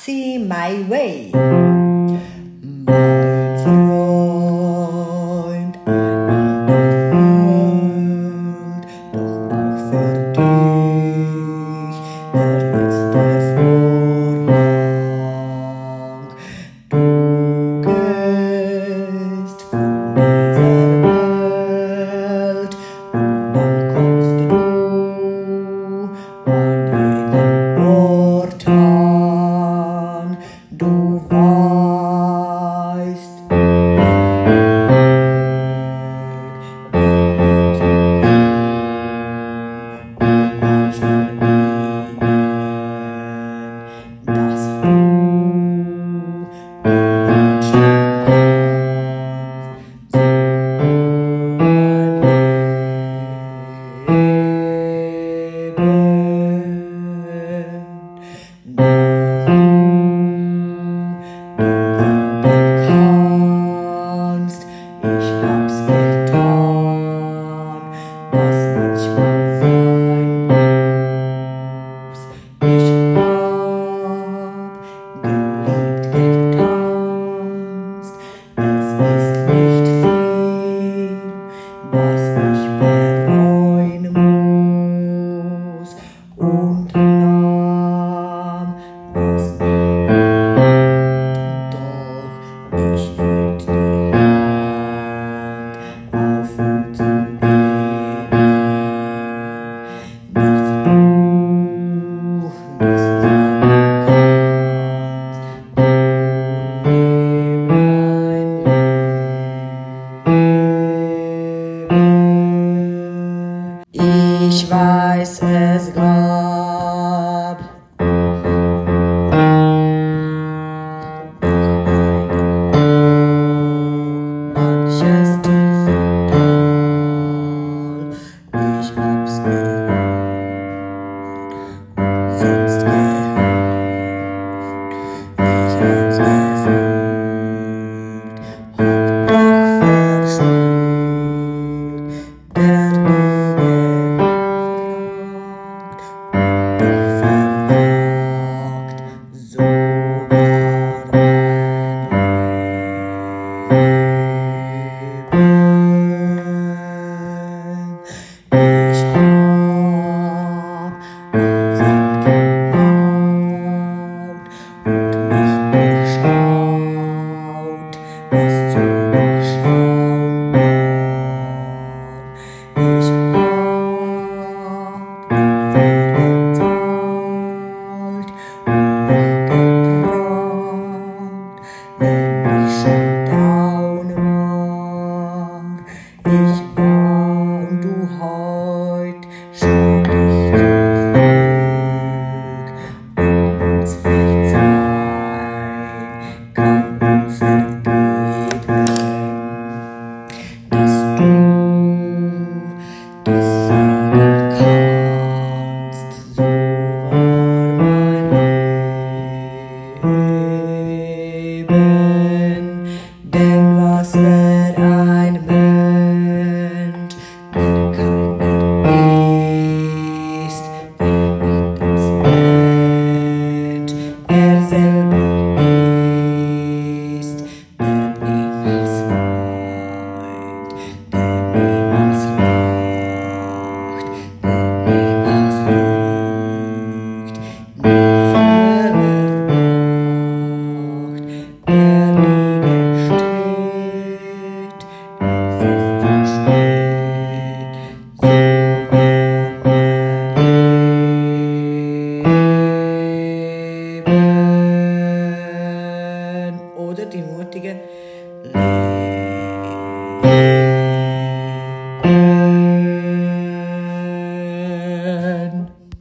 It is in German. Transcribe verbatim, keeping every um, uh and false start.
Taxi My Way. Mein Freund, einmal dein Freund, doch auch für dich der letzte Vorhang. Du gehst von dieser Welt und dann kommst du an jedem Ort an. Du weißt, dass du ich hab's getan, was manchmal sein muss. Ich hab geliebt, getanzt. Es ist nicht viel, was ich bereuen muss. Und nahm was mit, doch ich hielt die auf und zu nehmen, dass du das sagen kannst, ohne mein Leben. Ich weiß, es gab manches tief im Tal. Ich hab's gehört und sonst gehofft. Ich hab's gefühlt, hab doch verspielt, der nie gefragt und doch verwagt. So war mein Leben. Ich hab auf ihn gebaut und mich durchschaut, was zu durchschauen war. Ich hab viel gezahlt und noch geträumt, wenn ich schon down war. Ich war und du heut, schau dich zurück, und uns verzeihen kann unvergeben, dass du das sagen kannst. So war mein Leben, denn was wär ein Mensch, der keiner ist, wer nicht als Mensch er selber ist, der niemals weint, der niemals lacht, der niemals lügt, nie Fehler macht, der nie gesteht, es ist zu spät. So war mein Leben. Oder die mutige Leben.